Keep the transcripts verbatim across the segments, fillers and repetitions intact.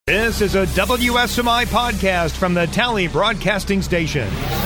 This is a W S M I podcast from the Tally Broadcasting Station.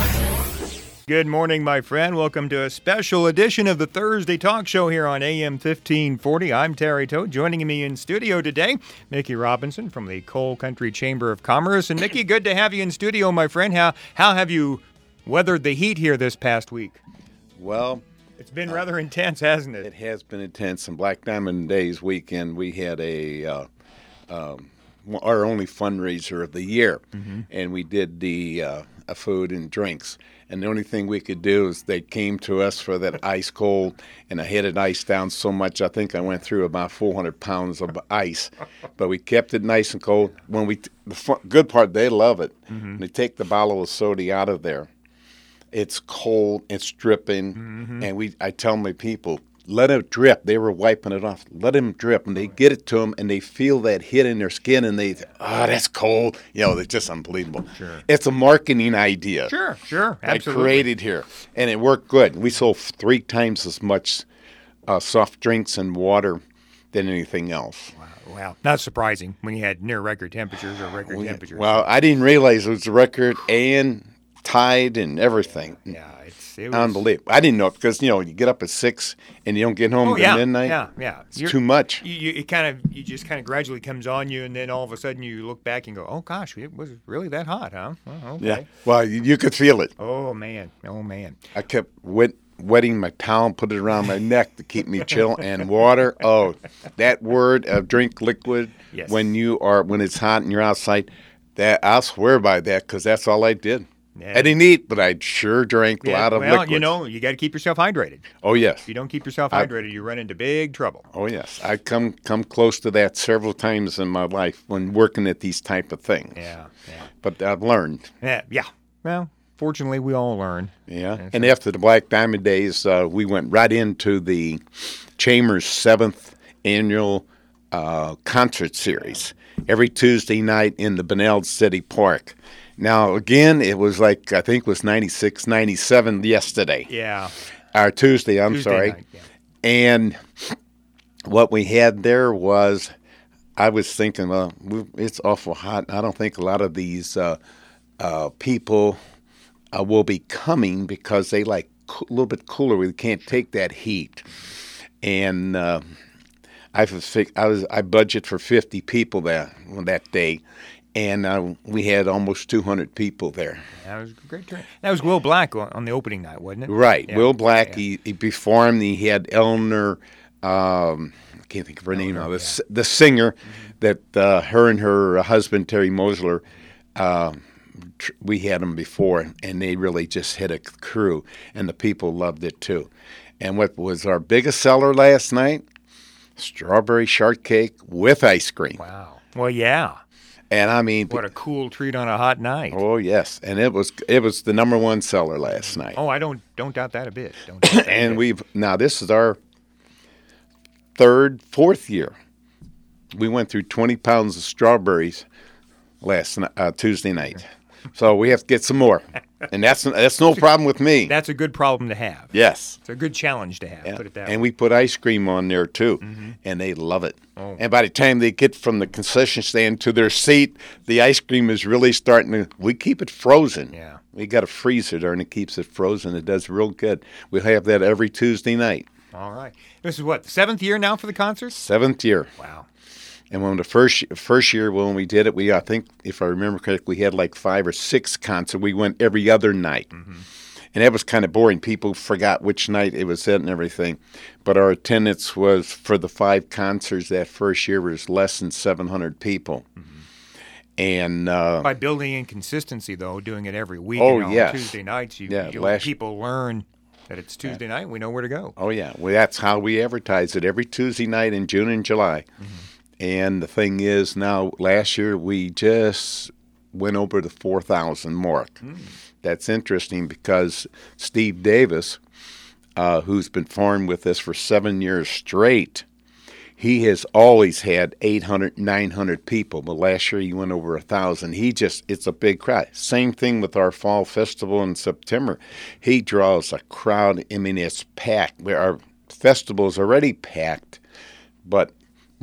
Good morning, my friend. Welcome to a special edition of the Thursday Talk Show here on A M fifteen forty. I'm Terry Toad. Joining me in studio today, Mickey Robinson from the Coal Country Chamber of Commerce. And Mickey, good to have you in studio, my friend. How how have you weathered the heat here this past week? Well, it's been uh, rather intense, hasn't it? It has been intense. On Black Diamond Days weekend, we had a uh, um, our only fundraiser of the year, mm-hmm. and we did the uh, food and drinks. And the only thing we could do is they came to us for that ice cold, and I had it iced down so much I think I went through about four hundred pounds of ice. But we kept it nice and cold. When we, the fun, good part, they love it. Mm-hmm. When they take the bottle of soda out of there, it's cold, it's dripping, mm-hmm. and we. I tell my people, let it drip. They were wiping it off. Let him drip, and they get it to them, and they feel that hit in their skin, and they, oh, that's cold. You know, it's just unbelievable. Sure. It's a marketing idea. Sure, sure, absolutely. I created here, and it worked good. We sold three times as much uh, soft drinks and water than anything else. Wow, wow. Not surprising when you had near record temperatures or record well, temperatures. Well, I didn't realize it was a record and tide and everything. Yeah, it's it was unbelievable. I didn't know it because, you know, you get up at six and you don't get home oh, until yeah, midnight. Yeah, yeah. It's You're, too much. You, you, it kind of, you just kind of gradually comes on you, and then all of a sudden you look back and go, oh, gosh, it was really that hot, huh? Oh, okay. Yeah. Well, you, you could feel it. Oh, man. Oh, man. I kept wet, wetting my towel and put it around my neck to keep me chill. And water, oh, that word of drink liquid yes. when you are, when it's hot and you're outside, that I'll swear by that because that's all I did. Yeah. I didn't eat, but I sure drank a yeah, lot of well, liquids. you know, you got to keep yourself hydrated. Oh, yes. If you don't keep yourself I, hydrated, you run into big trouble. Oh, yes. I come come close to that several times in my life when working at these type of things. Yeah, yeah. But I've learned. Yeah, yeah. Well, fortunately, we all learn. Yeah. That's and right. after the Black Diamond Days, uh, we went right into the Chamber's seventh annual uh, concert series every Tuesday night in the Beneld City Park. Now, again, it was like, I think it was ninety-six, ninety-seven yesterday. Yeah. Or Tuesday, I'm Tuesday sorry. night, yeah. And what we had there was, I was thinking, well, it's awful hot. I don't think a lot of these uh, uh, people uh, will be coming because they like a little bit cooler. We can't take that heat. And uh, I was, I was I budget for fifty people that that day. And uh, we had almost two hundred people there. That was a great turn. That was Will Black on the opening night, wasn't it? Right. Yeah. Will Black, yeah. he, he performed. He had Eleanor, um, I can't think of her Eleanor, name now, the, yeah. the singer mm-hmm. that uh, her and her husband, Terry Mosler, uh, tr- we had them before, and they really just hit a crew, and the people loved it too. And what was our biggest seller last night? Strawberry shortcake with ice cream. Wow. Well, yeah. And I mean, what a cool treat on a hot night. Oh yes, and it was it was the number one seller last night. Oh, I don't don't doubt that a bit. Don't doubt that and a bit. we've now this is our third, fourth year. We went through twenty pounds of strawberries last uh, Tuesday night, so we have to get some more. And that's that's no problem with me. That's a good problem to have. Yes, it's a good challenge to have. Yeah. Put it that and way. we put ice cream on there too, mm-hmm. and they love it. Oh. And by the time they get from the concession stand to their seat, the ice cream is really starting to. We keep it frozen. Yeah, we got a freezer there, and it keeps it frozen. It does real good. We have that every Tuesday night. All right. This is what, the seventh year now for the concert? Seventh year. Wow. And when the first first year when we did it, we I think if I remember correctly, we had like five or six concerts. We went every other night, mm-hmm. and that was kind of boring. People forgot which night it was at and everything. But our attendance was for the five concerts that first year was less than seven hundred people. Mm-hmm. And uh, by building in consistency, though, doing it every week, oh you know, yes, on Tuesday nights, you, yeah, you last, people learn that it's Tuesday yeah. night. We know where to go. Oh yeah, well that's how we advertise it every Tuesday night in June and July. Mm-hmm. And the thing is, now last year we just went over the four thousand mark. Mm. That's interesting because Steve Davis, uh, who's been farming with us for seven years straight, he has always had eight hundred, nine hundred people. But last year he went over one thousand. He just, it's a big crowd. Same thing with our fall festival in September. He draws a crowd. I mean, it's packed. Our festival is already packed, but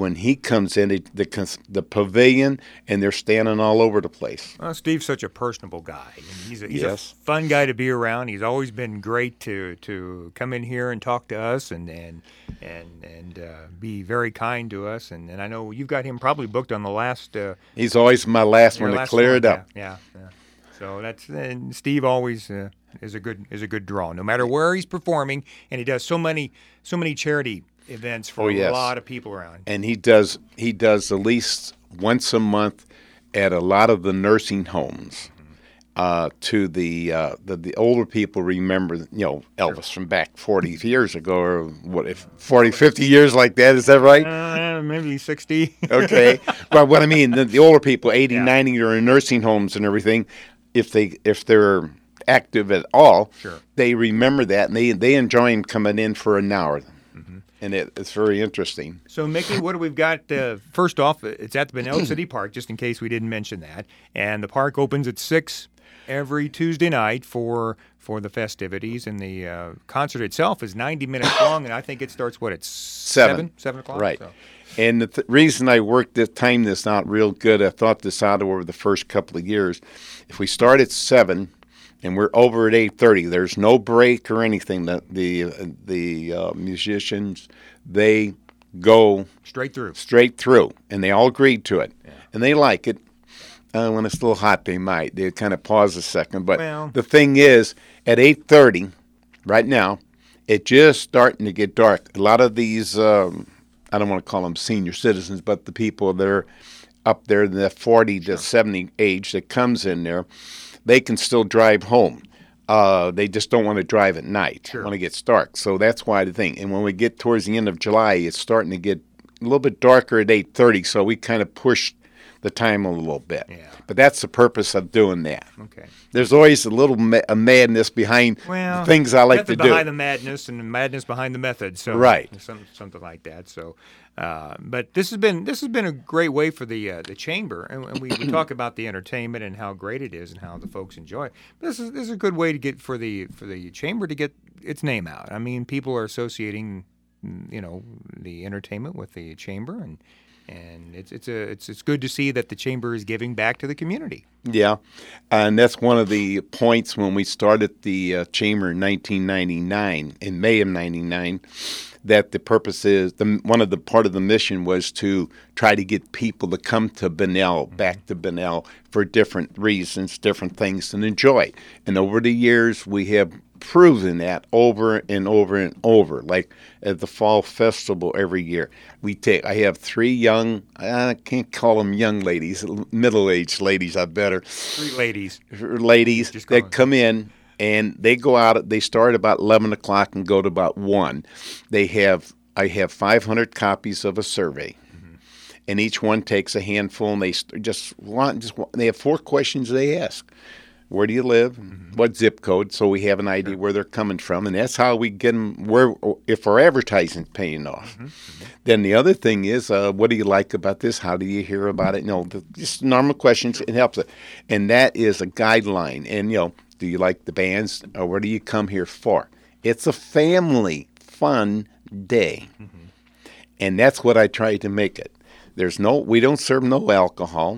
when he comes in, it, the the pavilion, and they're standing all over the place. Well, Steve's such a personable guy. And he's a, he's Yes. a fun guy to be around. He's always been great to, to come in here and talk to us and and and and uh, be very kind to us. And, and I know you've got him probably booked on the last. Uh, He's always my last your one to last clear one. it up. Yeah, yeah. yeah. So that's and Steve always uh, is a good is a good draw, no matter where he's performing, and he does so many so many charity events for Oh, yes. a lot of people around. And he does he does at least once a month at a lot of the nursing homes. Uh, to the, uh, the the older people remember, you know, Elvis Sure. from back forty years ago, or what, if forty, fifty years like that, is that right? Uh, maybe sixty. Okay. But what I mean, the, the older people, eighty, Yeah. ninety, are in nursing homes and everything, if they if they're active at all, Sure. they remember that, and they, they enjoy him coming in for an hour. And it, it's very interesting. So, Mickey, what do we've got? Uh, first off, it's at the Bunnell City Park, just in case we didn't mention that. And the park opens at six every Tuesday night for for the festivities. And the uh, concert itself is ninety minutes long, and I think it starts, what, at Seven. seven? Seven o'clock? Right. So, And the th- reason I worked this time this out real good, I thought this out over the first couple of years. If we start at seven and we're over at eight thirty, there's no break or anything. The the uh, the uh, musicians, they go straight through. straight through, and they all agreed to it, and they like it. Uh, when it's a little hot, they might. They kind of pause a second. But Well- the thing is, at eight thirty, right now, it's just starting to get dark. A lot of these, um, I don't want to call them senior citizens, but the people that are up there in the forty to seventy age that comes in there, they can still drive home. Uh, they just don't want to drive at night Sure. when it gets dark. So that's why the thing. And when we get towards the end of July, it's starting to get a little bit darker at eight thirty, so we kind of pushed the time a little bit. Yeah. But that's the purpose of doing that. Okay. There's always a little ma- a madness behind Well, the things I like method to do. behind the madness and the madness behind the method. So Right. some, something like that. So, uh, but this has been this has been a great way for the uh, the chamber, and, and we, we talk about the entertainment and how great it is and how the folks enjoy it. But this is this is a good way to get for the for the chamber to get its name out. I mean, people are associating, you know, the entertainment with the chamber, and and it's it's a it's it's good to see that the chamber is giving back to the community. Yeah, and that's one of the points when we started the uh, chamber in nineteen ninety-nine, in May of ninety-nine, that the purpose is, the, one of the part of the mission was to try to get people to come to Bunnell, back to Bunnell, for different reasons, different things, and enjoy. And over the years, we have proven that over and over and over. Like at the fall festival every year, we take. I have three young. I can't call them young ladies, middle-aged ladies. I better Three ladies. ladies Just call that it. come in. And they go out. They start about eleven o'clock and go to about one. They have. I have five hundred copies of a survey, mm-hmm. and each one takes a handful. And they st- just want. Just want, they have four questions they ask. Where do you live? Mm-hmm. What zip code? So we have an idea where they're coming from, and that's how we get them. Where if our advertising's paying off. Mm-hmm. Mm-hmm. Then the other thing is, uh, what do you like about this? How do you hear about it? You know, the, just normal questions. It helps it, and that is a guideline. And you know. Do you like the bands, or what do you come here for? It's a family fun day, mm-hmm. and that's what I try to make it. There's no, we don't serve no alcohol.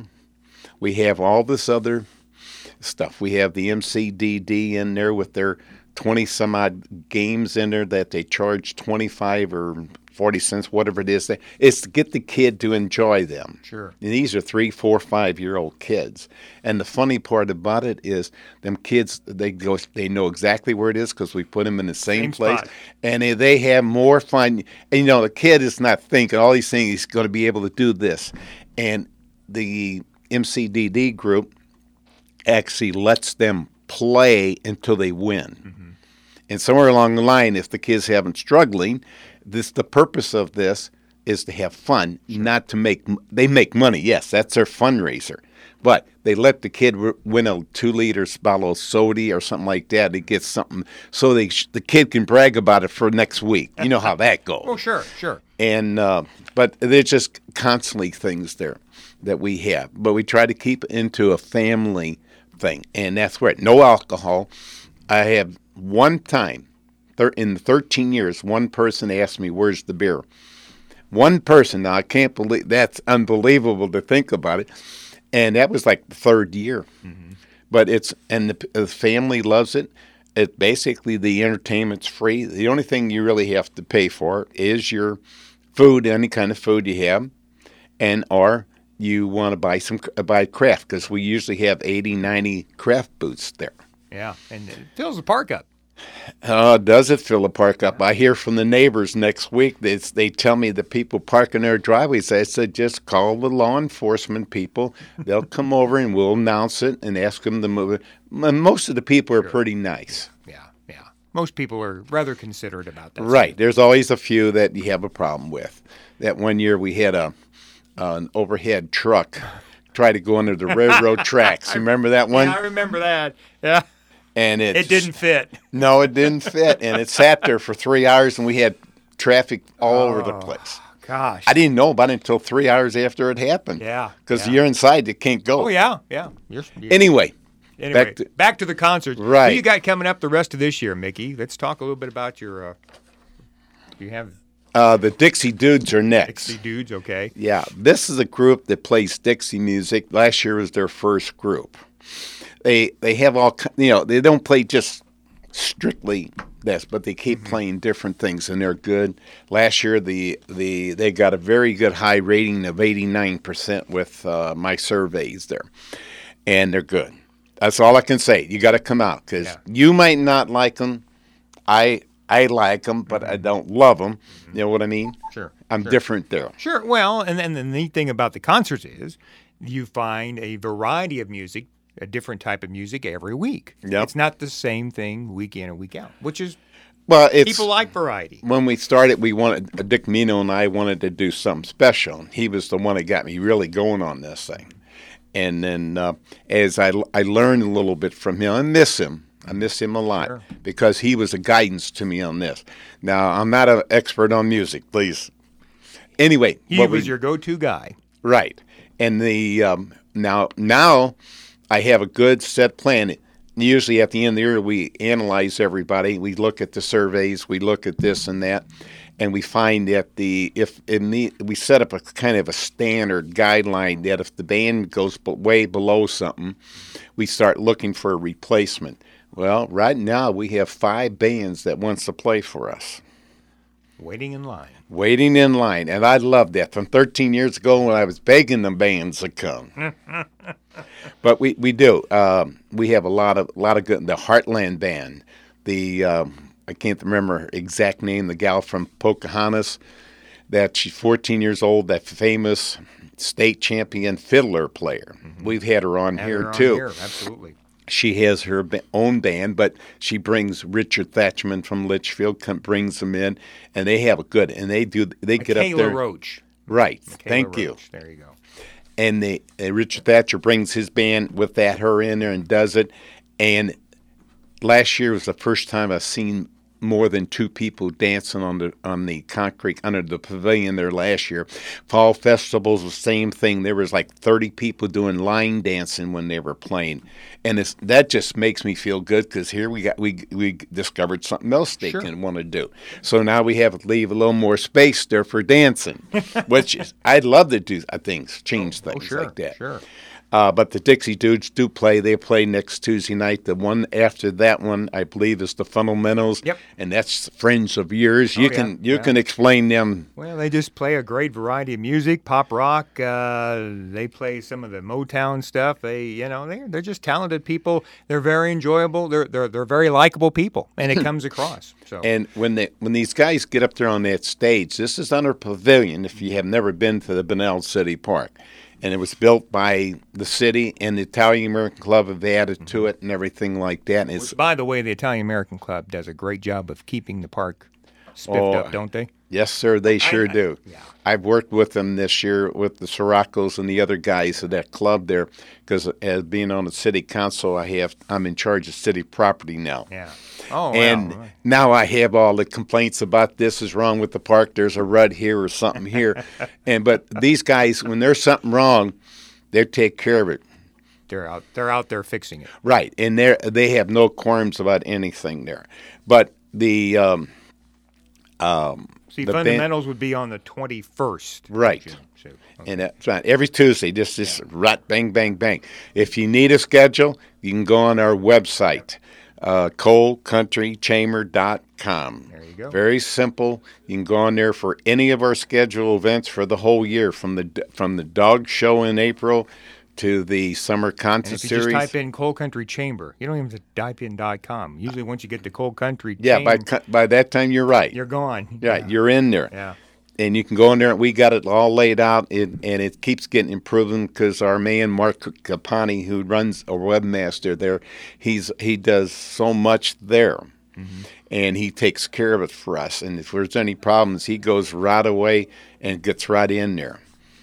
We have all this other stuff. We have the M C D D in there with their twenty some odd games in there that they charge twenty-five or forty cents, whatever it is. It's to get the kid to enjoy them. Sure. And these are three, four, five-year-old kids. And the funny part about it is them kids, they go, they know exactly where it is because we put them in the same, Same place. spot. And they- they have more fun. And, you know, the kid is not thinking, all he's thinking he's going to be able to do this. And the M C D D group actually lets them play until they win. Mm-hmm. And somewhere along the line, if the kids haven't struggling, this the purpose of this is to have fun, sure. not to make. They make money, yes, that's their fundraiser. But they let the kid win a two-liter bottle of soda or something like that. He gets something so they the kid can brag about it for next week. You know how that goes. Oh, sure, sure. And uh, but there's just constantly things there that we have. But we try to keep it into a family thing, and that's where no alcohol. I have one time in thirteen years, one person asked me, "Where's the beer?" One person. Now I can't believe that's unbelievable to think about it, and that was like the third year. Mm-hmm. But it's and the, the family loves it. It basically the entertainment's free. The only thing you really have to pay for is your food, any kind of food you have, and or you want to buy some buy craft because we usually have eighty, ninety craft booths there. Yeah, and it fills the park up. Uh, does it fill the park up? I hear from the neighbors next week. They, they tell me the people parking their driveways. I said, just call the law enforcement people. They'll come over and we'll announce it and ask them to move it. Most of the people are pretty nice. Yeah, yeah. Most people are rather considerate about that. Right. There's always a few that you have a problem with. That one year we had a uh, an overhead truck try to go under the railroad tracks. You remember that one? Yeah, I remember that. Yeah. And it it didn't fit. No, it didn't fit, and it sat there for three hours, and we had traffic all oh, over the place. Gosh, I didn't know about it until three hours after it happened. Yeah, because yeah. you're inside, you can't go. Oh yeah, yeah. You're, you're, anyway, anyway, back to, back to the concerts. Right. What you got coming up the rest of this year, Mickey? Let's talk a little bit about your. Uh, you have. Uh, the Dixie Dudes are next. Dixie Dudes, okay. Yeah, this is a group that plays Dixie music. Last year was their first group. They they have all, you know, they don't play just strictly this, but they keep mm-hmm. playing different things, and they're good. Last year, the the they got a very good high rating of eighty-nine percent with uh, my surveys there, and they're good. That's all I can say. You got to come out because yeah. you might not like them. I I like them, but I don't love them. Mm-hmm. You know what I mean? Sure. I'm sure. different there. Sure. Well, and then the neat thing about the concerts is you find a variety of music, a different type of music every week. Yep. It's not the same thing week in and week out, which is well, it's, people like variety. When we started, we wanted uh, Dick Mino and I wanted to do something special. He was the one that got me really going on this thing. And then uh, as I, I learned a little bit from him, I miss him. I miss him a lot sure. because he was a guidance to me on this. Now, I'm not an expert on music, please. Anyway. He was we, your go-to guy. Right. And the um, now now I have a good set plan. Usually at the end of the year, we analyze everybody. We look at the surveys. We look at this and that. And we find that the if in the, we set up a kind of a standard guideline that if the band goes way below something, we start looking for a replacement. Well, right now we have five bands that wants to play for us. Waiting in line. Waiting in line, and I love that. From thirteen years ago when I was begging the bands to come. But we, we do. Um, we have a lot of lot of good. The Heartland Band, the um, I can't remember her exact name. The gal from Pocahontas, that she's fourteen years old. That famous state champion fiddler player. Mm-hmm. We've had her on had here her on too. Here. Absolutely. She has her own band, but she brings Richard Thatchman from Litchfield, come, brings them in, and they have a good. And they do. They Michaela get up there. Roach. Right. Michaela Thank Roach. you. There you go. And they, uh, Richard Thatcher brings his band with that her in there and does it. And last year was the first time I've seen more than two people dancing on the on the concrete under the pavilion there last year. Fall festivals, the same thing. There was like thirty people doing line dancing when they were playing, and it's, that just makes me feel good because here we got we we discovered something else they sure. can want to do. So now we have to leave a little more space there for dancing, which is, I'd love to do things, change oh, things oh, sure, like that. Sure. Uh, but the Dixie Dudes do play. They play next Tuesday night. The one after that one, I believe, is the Fundamentals. Yep. And that's friends of yours. You oh, can yeah, you yeah. can explain them. Well, they just play a great variety of music, pop rock. Uh, they play some of the Motown stuff. They, you know, they they're just talented people. They're very enjoyable. They're they're they're very likable people, and it comes across. So. And when they when these guys get up there on that stage, this is under pavilion. If you have never been to the Bunnell City Park. And it was built by the city, and the Italian American Club have added to it and everything like that. And it's, by the way, the Italian American Club does a great job of keeping the park spiffed oh, up, don't they? Yes, sir, they sure I, I, do. Yeah. I've worked with them this year with the Sirocco's and the other guys of that club there because as being on the city council, I have I'm in charge of city property now. Yeah. Oh, wow. And now I have all the complaints about this is wrong with the park. There's a rut here or something here, and but these guys, when there's something wrong, they take care of it. They're out. They're out there fixing it. Right, and they they have no qualms about anything there. But the um, um, See, the fundamentals band, would be on the twenty-first. Right. So, okay. And that's right. Every Tuesday, just this yeah. rut, bang, bang, bang. If you need a schedule, you can go on our website, uh, coal country chamber dot com. There you go. Very simple. You can go on there for any of our scheduled events for the whole year, from the from the dog show in April to the summer concert and if you series. Just type in Coal Country Chamber. You don't even have to type in .com. Usually, once you get to Coal Country, yeah, Chamber, by by that time you're right. You're gone. Yeah, yeah. you're in there. Yeah. And you can go in there, and we got it all laid out, and, and it keeps getting improving because our man, Mark Capani, who runs a webmaster there, he's he does so much there, mm-hmm. and he takes care of it for us. And if there's any problems, he goes right away and gets right in there.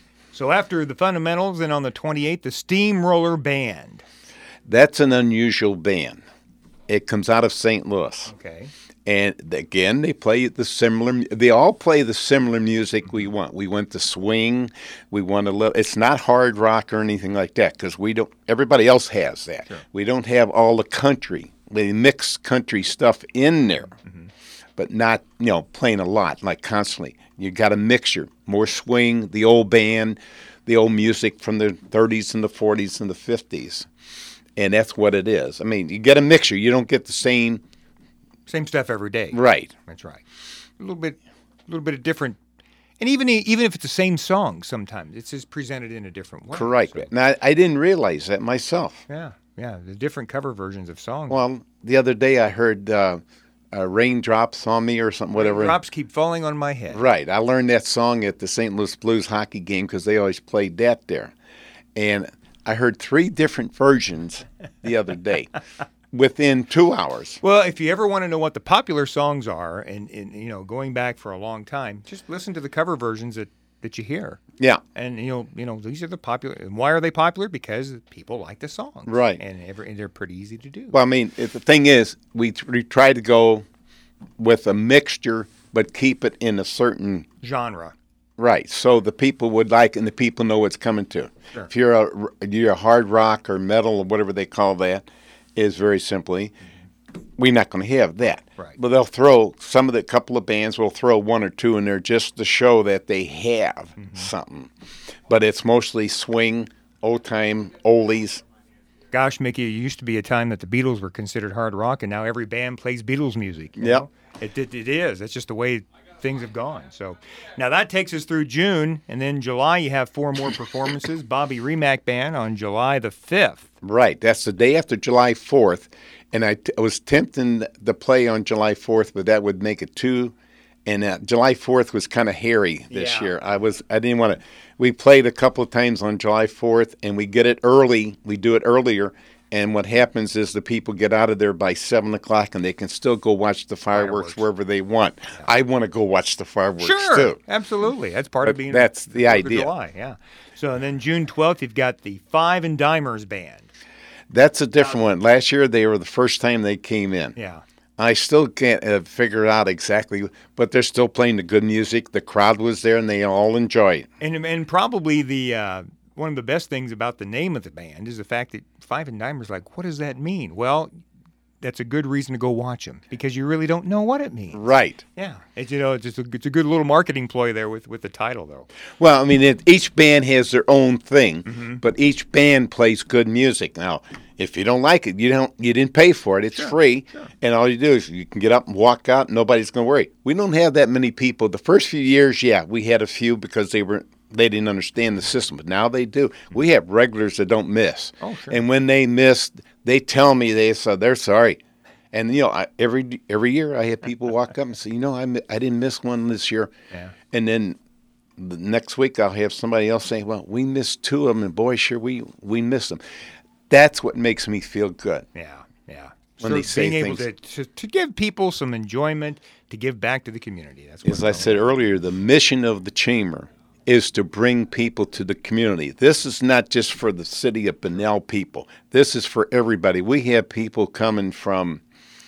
So after the fundamentals, and on the twenty-eighth, the Steamroller Band. That's an unusual band. It comes out of Saint Louis. Okay. And again, they play the similar. They all play the similar music we want. We want the swing. We want a little. It's not hard rock or anything like that because we don't. Everybody else has that. Sure. We don't have all the country. They mix country stuff in there, mm-hmm. but not you know playing a lot like constantly. You got a mixture, more swing, the old band, the old music from the thirties and the forties and the fifties, and that's what it is. I mean, you get a mixture. You don't get the same. Same stuff every day. Right. That's right. A little bit, a little bit of different, and even even if it's the same song, sometimes it's just presented in a different way. Correct. So. Now, I didn't realize that myself. Yeah, yeah. The different cover versions of songs. Well, the other day I heard uh, uh, "Raindrops on Me" or something, whatever. Raindrops keep falling on my head. Right. I learned that song at the Saint Louis Blues hockey game because they always played that there, and I heard three different versions the other day. Within two hours. Well, if you ever want to know what the popular songs are, and, and you know, going back for a long time, just listen to the cover versions that, that you hear. Yeah. And you know, you know, these are the popular. And why are they popular? Because people like the songs. Right. And, every, and they're pretty easy to do. Well, I mean, the thing is, we, we try to go with a mixture, but keep it in a certain genre. Right. So the people would like, and the people know what's coming to. Sure. If you're a you're a hard rock or metal or whatever they call that. Is very simply, we're not going to have that. Right. But they'll throw, some of the couple of bands will throw one or two in there just to show that they have mm-hmm. something. But it's mostly swing, old-time, oldies. Gosh, Mickey, it used to be a time that the Beatles were considered hard rock, and now every band plays Beatles music. Yep. It, it, it is. It's just the way things have gone. So now that takes us through June, and then July you have four more performances. Bobby Remack Band on July the fifth. Right. That's the day after July fourth. And I, t- I was tempting to play on July fourth, but that would make it two. And uh, July fourth was kind of hairy this yeah. year. I was I didn't want to. We played a couple of times on July fourth, and we get it early. We do it earlier. And what happens is the people get out of there by seven o'clock, and they can still go watch the fireworks, fireworks. wherever they want. Yeah. I want to go watch the fireworks, sure, too. Absolutely. That's part but of being That's the idea. July, yeah. So then June twelfth, you've got the Five and Dimers Band. That's a different uh, one. Last year, they were the first time they came in. Yeah. I still can't uh, figure out exactly, but they're still playing the good music. The crowd was there, and they all enjoy it. And, and probably the... Uh, one of the best things about the name of the band is the fact that Five and Dimers, like, what does that mean? Well, that's a good reason to go watch them because you really don't know what it means. Right. Yeah. It's, you know, it's just a, it's a good little marketing ploy there with, with the title, though. Well, I mean, it, each band has their own thing, mm-hmm. but each band plays good music. Now, if you don't like it, you don't you didn't pay for it. It's sure, free, sure. And all you do is you can get up and walk out. And nobody's going to worry. We don't have that many people. The first few years, yeah, we had a few because they were. They didn't understand the system, but now they do. We have regulars that don't miss. Oh, sure. And when they miss, they tell me they so they're sorry. And, you know, I, every every year I have people walk up and say, you know, I, I didn't miss one this year. Yeah. And then the next week I'll have somebody else say, well, we missed two of them, and boy, sure, we, we missed them. That's what makes me feel good. Yeah, yeah. When so they say being able things. to, to, to give people some enjoyment, to give back to the community. That's what As I said earlier, the mission of the Chamber is to bring people to the community. This is not just for the city of Bunnell people. This is for everybody. We have people coming from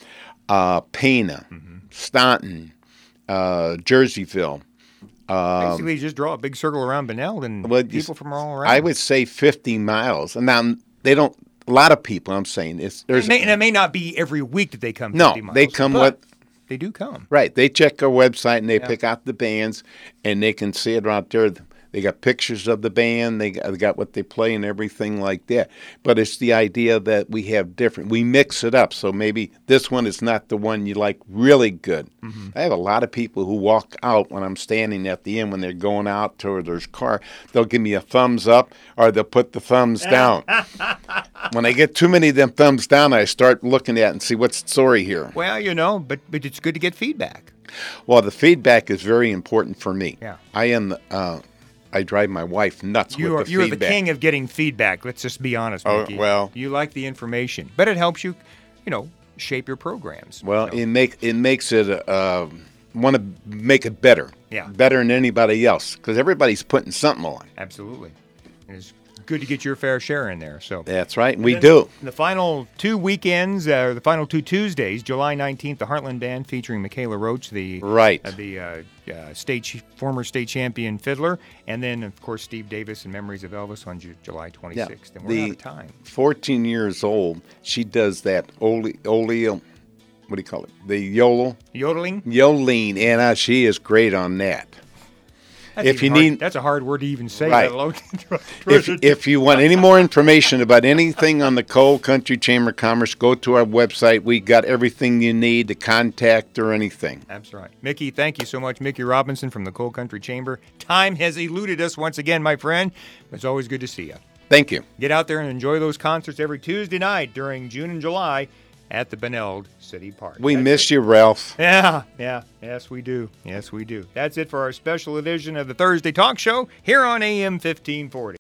uh, Pana, mm-hmm. Staunton, uh, Jerseyville. Um, Basically, just draw a big circle around Bunnell, and well, people from all around. I would say fifty miles. And now they don't. A lot of people. I'm saying it's there's. It may, and it may not be every week that they come. No, fifty miles, they come but, with. they do come. Right. They check our website and they Yeah. pick out the bands, and they can see it out there. They got pictures of the band. They got, they got what they play and everything like that. But it's the idea that we have different. We mix it up. So maybe this one is not the one you like really good. Mm-hmm. I have a lot of people who walk out when I'm standing at the end when they're going out to their car. They'll give me a thumbs up or they'll put the thumbs down. When I get too many of them thumbs down, I start looking at it and see what's the story here. Well, you know, but but it's good to get feedback. Well, the feedback is very important for me. Yeah. I am the, uh, I drive my wife nuts You with are the you're feedback. the king of getting feedback. Let's just be honest, Oh, Mickey. well. You like the information, but it helps you, you know, shape your programs. Well, you know. it make it makes it uh, want to make it better. Yeah. Better than anybody else because everybody's putting something on. Absolutely. It's good to get your fair share in there. So That's right. We then do. The final two weekends, uh, the final two Tuesdays, July nineteenth, the Heartland Band featuring Michaela Roach, the Right. uh, the uh, uh, state ch- former state champion fiddler, and then of course Steve Davis and Memories of Elvis on Ju- July twenty-sixth. And we're The out of time. fourteen years old, she does that ole ole. What do you call it? The yodel, Yodeling. yodeling, and uh, she is great on that. That's If even you hard- need- that's a hard word to even say. Right. let alone- If, if you want any more information about anything on the Coal Country Chamber of Commerce, go to our website. We got everything you need to contact or anything. That's right. Mickey, thank you so much. Mickey Robinson from the Coal Country Chamber. Time has eluded us once again, my friend. It's always good to see you. Thank you. Get out there and enjoy those concerts every Tuesday night during June and July at the Beneld City Park. We That's miss it. you, Ralph. Yeah, yeah. Yes, we do. Yes, we do. That's it for our special edition of the Thursday Talk Show here on A M fifteen forty.